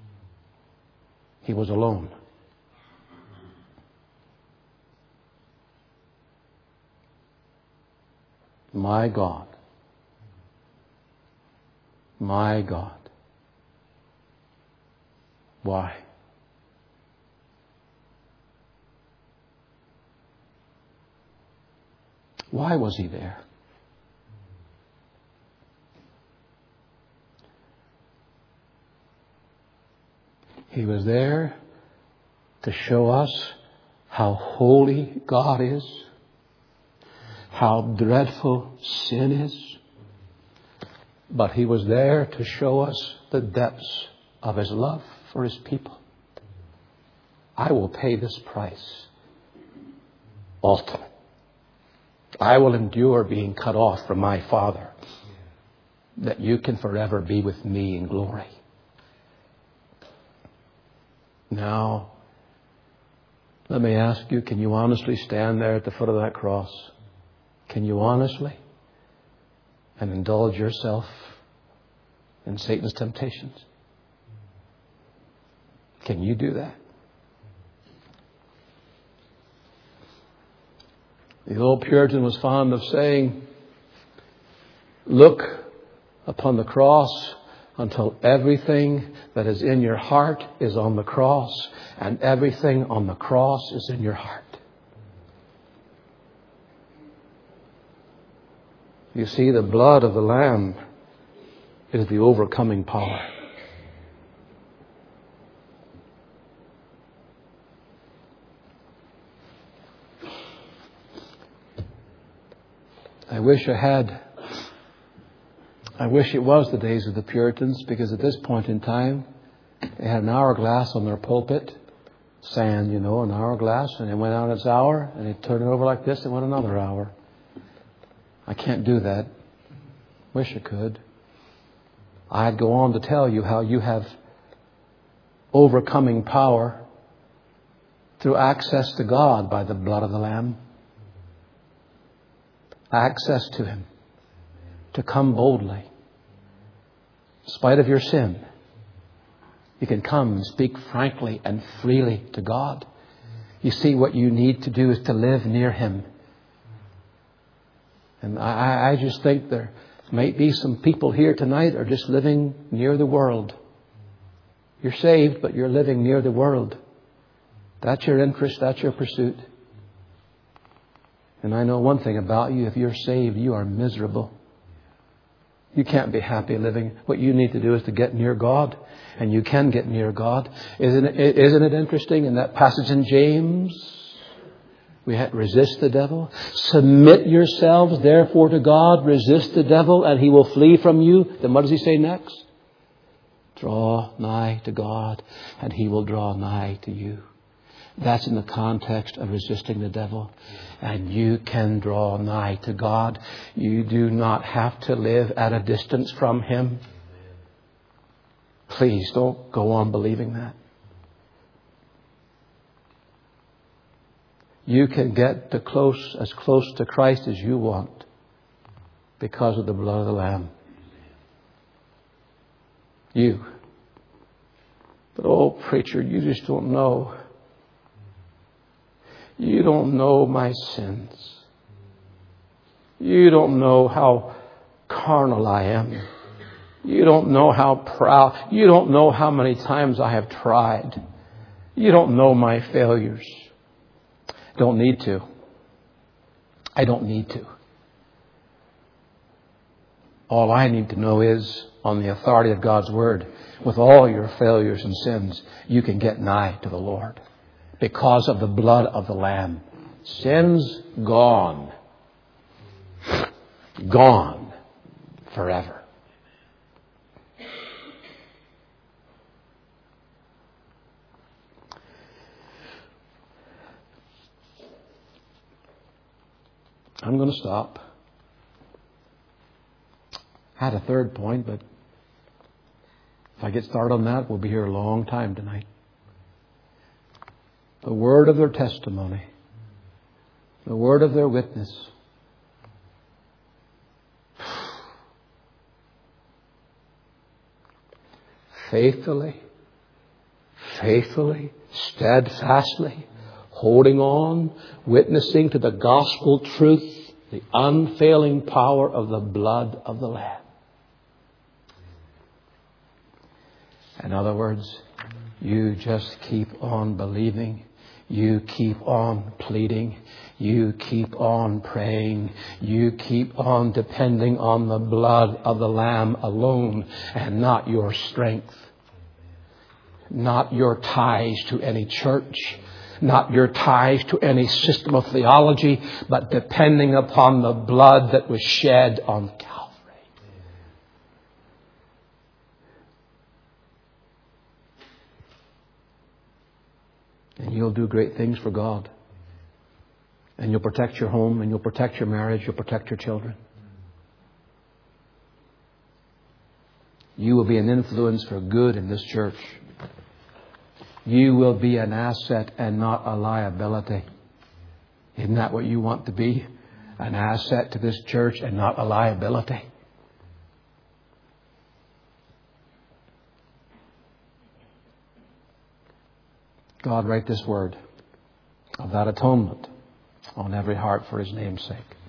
He was alone. My God. My God. Why? Why was He there? He was there to show us how holy God is, how dreadful sin is. But He was there to show us the depths of His love for His people. I will pay this price. Ultimate. I will endure being cut off from my Father, that you can forever be with me in glory. Now, let me ask you, can you honestly stand there at the foot of that cross? Can you honestly and indulge yourself in Satan's temptations? Can you do that? The old Puritan was fond of saying, look upon the cross until everything that is in your heart is on the cross, and everything on the cross is in your heart. You see, the blood of the Lamb is the overcoming power. I wish it was the days of the Puritans, because at this point in time, they had an hourglass on their pulpit, sand, an hourglass, and it went out its hour, and they'd turn it over like this, and went another hour. I can't do that. Wish I could. I'd go on to tell you how you have overcoming power through access to God by the blood of the Lamb. Access to Him. To come boldly. In spite of your sin, you can come and speak frankly and freely to God. You see, what you need to do is to live near Him. And I just think there might be some people here tonight are just living near the world. You're saved, but you're living near the world. That's your interest. That's your pursuit. And I know one thing about you. If you're saved, you are miserable. You can't be happy living. What you need to do is to get near God. And you can get near God. Isn't it interesting in that passage in James? We had resist the devil. Submit yourselves therefore to God. Resist the devil and he will flee from you. Then what does he say next? Draw nigh to God and he will draw nigh to you. That's in the context of resisting the devil. And you can draw nigh to God. You do not have to live at a distance from Him. Please don't go on believing that. You can get as close to Christ as you want because of the blood of the Lamb. You. But oh, preacher, you just don't know. You don't know my sins. You don't know how carnal I am. You don't know how proud. You don't know how many times I have tried. You don't know my failures. Don't need to. I don't need to. All I need to know is, on the authority of God's Word, with all your failures and sins, you can get nigh to the Lord because of the blood of the Lamb. Sins gone. Gone forever. I'm going to stop. I had a third point, but if I get started on that, we'll be here a long time tonight. The word of their testimony. The word of their witness. Faithfully, steadfastly, holding on, witnessing to the gospel truth, the unfailing power of the blood of the Lamb. In other words, you just keep on believing. You keep on pleading. You keep on praying. You keep on depending on the blood of the Lamb alone and not your strength. Not your ties to any church. Not your ties to any system of theology, but depending upon the blood that was shed on Calvary. And you'll do great things for God. And you'll protect your home, and you'll protect your marriage, you'll protect your children. You will be an influence for good in this church. You will be an asset and not a liability. Isn't that what you want to be? An asset to this church and not a liability. God, write this word of that atonement on every heart for His name's sake.